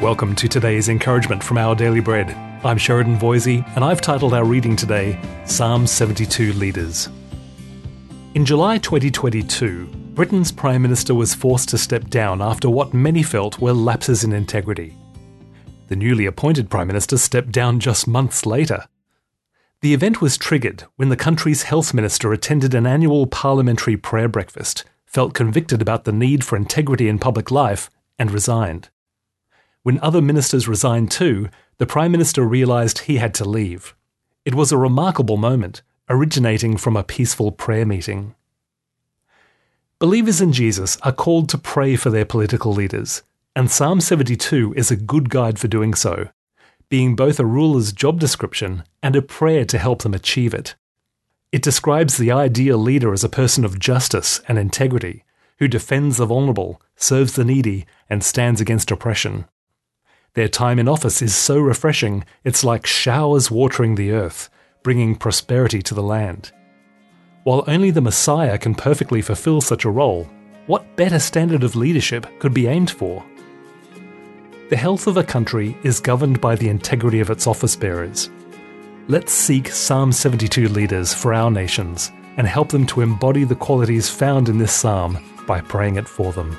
Welcome to today's encouragement from Our Daily Bread. I'm Sheridan Voisey, and I've titled our reading today, Psalm 72 Leaders. In July 2022, Britain's Prime Minister was forced to step down after what many felt were lapses in integrity. The newly appointed Prime Minister stepped down just months later. The event was triggered when the country's health minister attended an annual parliamentary prayer breakfast, felt convicted about the need for integrity in public life, and resigned. When other ministers resigned too, the Prime Minister realised he had to leave. It was a remarkable moment, originating from a peaceful prayer meeting. Believers in Jesus are called to pray for their political leaders, and Psalm 72 is a good guide for doing so, being both a ruler's job description and a prayer to help them achieve it. It describes the ideal leader as a person of justice and integrity, who defends the vulnerable, serves the needy, and stands against oppression. Their time in office is so refreshing, it's like showers watering the earth, bringing prosperity to the land. While only the Messiah can perfectly fulfill such a role, what better standard of leadership could be aimed for? The health of a country is governed by the integrity of its office bearers. Let's seek Psalm 72 leaders for our nations and help them to embody the qualities found in this psalm by praying it for them.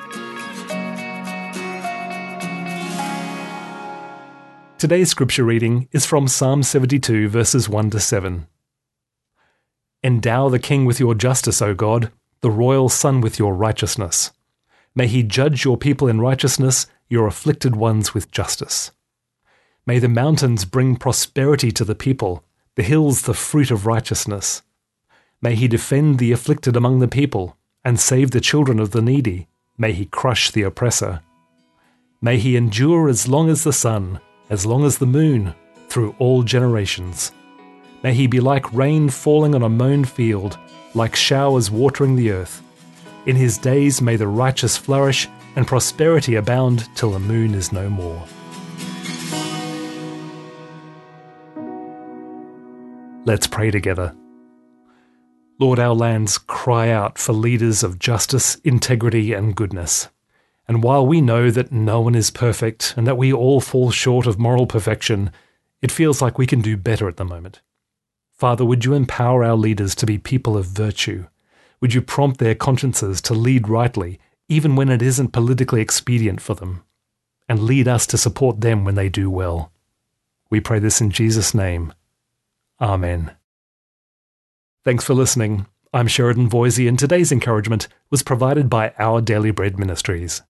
Today's scripture reading is from Psalm 72 verses 1 to 7. Endow the king with your justice, O God, the royal son with your righteousness. May he judge your people in righteousness, your afflicted ones with justice. May the mountains bring prosperity to the people, the hills the fruit of righteousness. May he defend the afflicted among the people, and save the children of the needy. May he crush the oppressor. May he endure as long as the sun, as long as the moon, through all generations. May he be like rain falling on a mown field, like showers watering the earth. In his days may the righteous flourish, and prosperity abound till the moon is no more. Let's pray together. Lord, our lands cry out for leaders of justice, integrity, and goodness. And while we know that no one is perfect and that we all fall short of moral perfection, it feels like we can do better at the moment. Father, would you empower our leaders to be people of virtue? Would you prompt their consciences to lead rightly, even when it isn't politically expedient for them? And lead us to support them when they do well. We pray this in Jesus' name. Amen. Thanks for listening. I'm Sheridan Voisey, and today's encouragement was provided by Our Daily Bread Ministries.